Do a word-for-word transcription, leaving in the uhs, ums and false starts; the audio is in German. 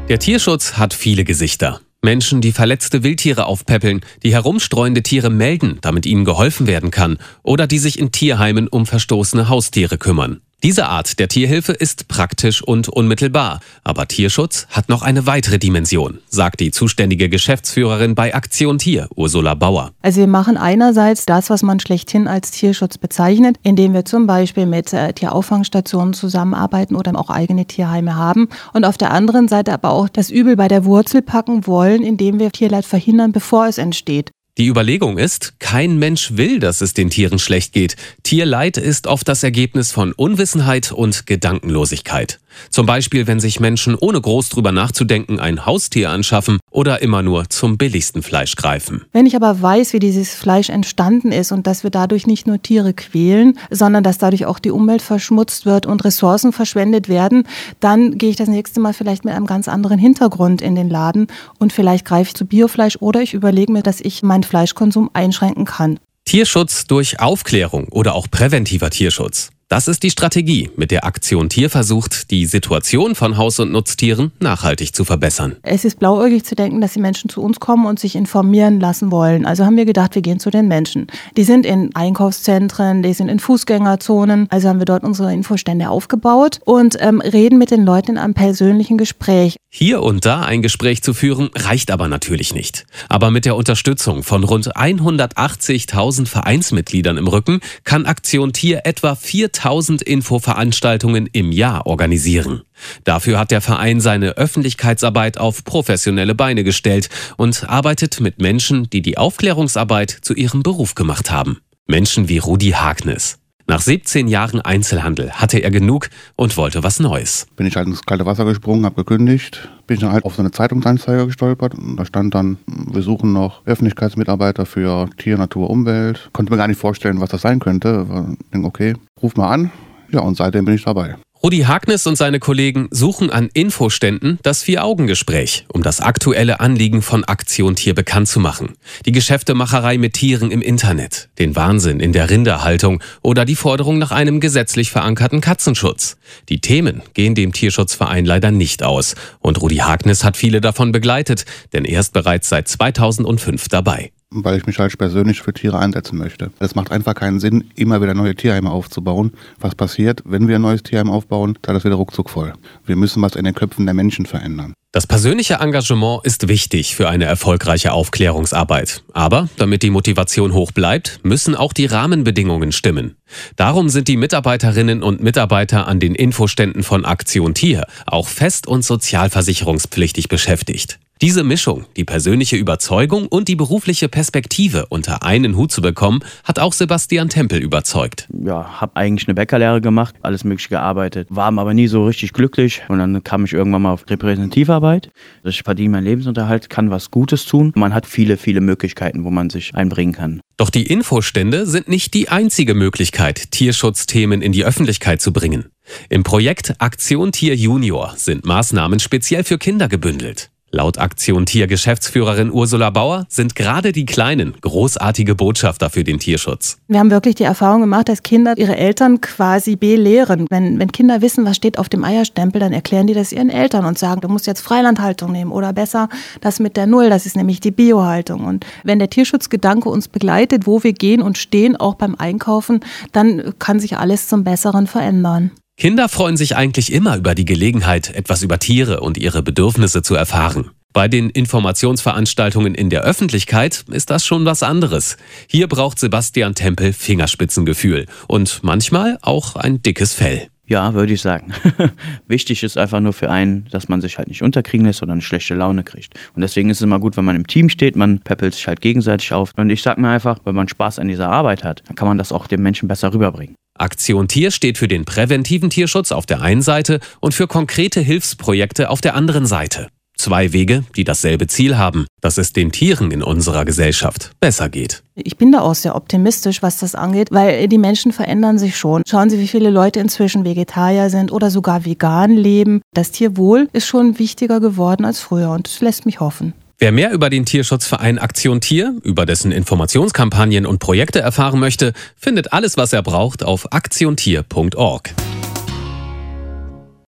Der Tierschutz hat viele Gesichter. Menschen, die verletzte Wildtiere aufpäppeln, die herumstreuende Tiere melden, damit ihnen geholfen werden kann, oder die sich in Tierheimen um verstoßene Haustiere kümmern. Diese Art der Tierhilfe ist praktisch und unmittelbar. Aber Tierschutz hat noch eine weitere Dimension, sagt die zuständige Geschäftsführerin bei Aktion Tier, Ursula Bauer. Also wir machen einerseits das, was man schlechthin als Tierschutz bezeichnet, indem wir zum Beispiel mit äh, Tierauffangstationen zusammenarbeiten oder auch eigene Tierheime haben. Und auf der anderen Seite aber auch das Übel bei der Wurzel packen wollen, indem wir Tierleid verhindern, bevor es entsteht. Die Überlegung ist, kein Mensch will, dass es den Tieren schlecht geht. Tierleid ist oft das Ergebnis von Unwissenheit und Gedankenlosigkeit. Zum Beispiel, wenn sich Menschen ohne groß drüber nachzudenken ein Haustier anschaffen oder immer nur zum billigsten Fleisch greifen. Wenn ich aber weiß, wie dieses Fleisch entstanden ist und dass wir dadurch nicht nur Tiere quälen, sondern dass dadurch auch die Umwelt verschmutzt wird und Ressourcen verschwendet werden, dann gehe ich das nächste Mal vielleicht mit einem ganz anderen Hintergrund in den Laden und vielleicht greife ich zu Biofleisch oder ich überlege mir, dass ich meinen Fleischkonsum einschränken kann. Tierschutz durch Aufklärung oder auch präventiver Tierschutz. Das ist die Strategie, mit der Aktion Tier versucht, die Situation von Haus- und Nutztieren nachhaltig zu verbessern. Es ist blauäugig zu denken, dass die Menschen zu uns kommen und sich informieren lassen wollen. Also haben wir gedacht, wir gehen zu den Menschen. Die sind in Einkaufszentren, die sind in Fußgängerzonen. Also haben wir dort unsere Infostände aufgebaut und ähm, reden mit den Leuten in einem persönlichen Gespräch. Hier und da ein Gespräch zu führen, reicht aber natürlich nicht. Aber mit der Unterstützung von rund hundertachtzigtausend Vereinsmitgliedern im Rücken kann Aktion Tier etwa viertausend Infoveranstaltungen im Jahr organisieren. Dafür hat der Verein seine Öffentlichkeitsarbeit auf professionelle Beine gestellt und arbeitet mit Menschen, die die Aufklärungsarbeit zu ihrem Beruf gemacht haben. Menschen wie Rudi Hagnes. Nach siebzehn Jahren Einzelhandel hatte er genug und wollte was Neues. Bin ich halt ins kalte Wasser gesprungen, habe gekündigt, bin ich dann halt auf so eine Zeitungsanzeige gestolpert und da stand dann, wir suchen noch Öffentlichkeitsmitarbeiter für Tier, Natur, Umwelt. Konnte mir gar nicht vorstellen, was das sein könnte. Ich denke, okay, ruf mal an. Ja, und seitdem bin ich dabei. Rudi Hagnes und seine Kollegen suchen an Infoständen das Vier-Augen-Gespräch, um das aktuelle Anliegen von Aktion Tier bekannt zu machen. Die Geschäftemacherei mit Tieren im Internet, den Wahnsinn in der Rinderhaltung oder die Forderung nach einem gesetzlich verankerten Katzenschutz. Die Themen gehen dem Tierschutzverein leider nicht aus. Und Rudi Hagnes hat viele davon begleitet, denn er ist bereits seit zweitausendfünf dabei. Weil ich mich halt persönlich für Tiere einsetzen möchte. Es macht einfach keinen Sinn, immer wieder neue Tierheime aufzubauen. Was passiert, wenn wir ein neues Tierheim aufbauen? Dann ist es wieder ruckzuck voll. Wir müssen was in den Köpfen der Menschen verändern. Das persönliche Engagement ist wichtig für eine erfolgreiche Aufklärungsarbeit. Aber damit die Motivation hoch bleibt, müssen auch die Rahmenbedingungen stimmen. Darum sind die Mitarbeiterinnen und Mitarbeiter an den Infoständen von Aktion Tier auch fest- und sozialversicherungspflichtig beschäftigt. Diese Mischung, die persönliche Überzeugung und die berufliche Perspektive unter einen Hut zu bekommen, hat auch Sebastian Tempel überzeugt. Ja, habe eigentlich eine Bäckerlehre gemacht, alles Mögliche gearbeitet, war aber nie so richtig glücklich und dann kam ich irgendwann mal auf Repräsentativarbeit. Ich verdiene meinen Lebensunterhalt, kann was Gutes tun. Man hat viele, viele Möglichkeiten, wo man sich einbringen kann. Doch die Infostände sind nicht die einzige Möglichkeit, Tierschutzthemen in die Öffentlichkeit zu bringen. Im Projekt Aktion Tier Junior sind Maßnahmen speziell für Kinder gebündelt. Laut Aktion Tier Geschäftsführerin Ursula Bauer sind gerade die Kleinen großartige Botschafter für den Tierschutz. Wir haben wirklich die Erfahrung gemacht, dass Kinder ihre Eltern quasi belehren. Wenn, wenn Kinder wissen, was steht auf dem Eierstempel, dann erklären die das ihren Eltern und sagen, du musst jetzt Freilandhaltung nehmen oder besser das mit der Null, das ist nämlich die Biohaltung. Und wenn der Tierschutzgedanke uns begleitet, wo wir gehen und stehen, auch beim Einkaufen, dann kann sich alles zum Besseren verändern. Kinder freuen sich eigentlich immer über die Gelegenheit, etwas über Tiere und ihre Bedürfnisse zu erfahren. Bei den Informationsveranstaltungen in der Öffentlichkeit ist das schon was anderes. Hier braucht Sebastian Tempel Fingerspitzengefühl und manchmal auch ein dickes Fell. Ja, würde ich sagen. Wichtig ist einfach nur für einen, dass man sich halt nicht unterkriegen lässt oder eine schlechte Laune kriegt. Und deswegen ist es immer gut, wenn man im Team steht, man peppelt sich halt gegenseitig auf. Und ich sag mir einfach, wenn man Spaß an dieser Arbeit hat, dann kann man das auch dem Menschen besser rüberbringen. Aktion Tier steht für den präventiven Tierschutz auf der einen Seite und für konkrete Hilfsprojekte auf der anderen Seite. Zwei Wege, die dasselbe Ziel haben, dass es den Tieren in unserer Gesellschaft besser geht. Ich bin da auch sehr optimistisch, was das angeht, weil die Menschen verändern sich schon. Schauen Sie, wie viele Leute inzwischen Vegetarier sind oder sogar vegan leben. Das Tierwohl ist schon wichtiger geworden als früher und das lässt mich hoffen. Wer mehr über den Tierschutzverein Aktion Tier, über dessen Informationskampagnen und Projekte erfahren möchte, findet alles, was er braucht, auf aktion tier punkt org.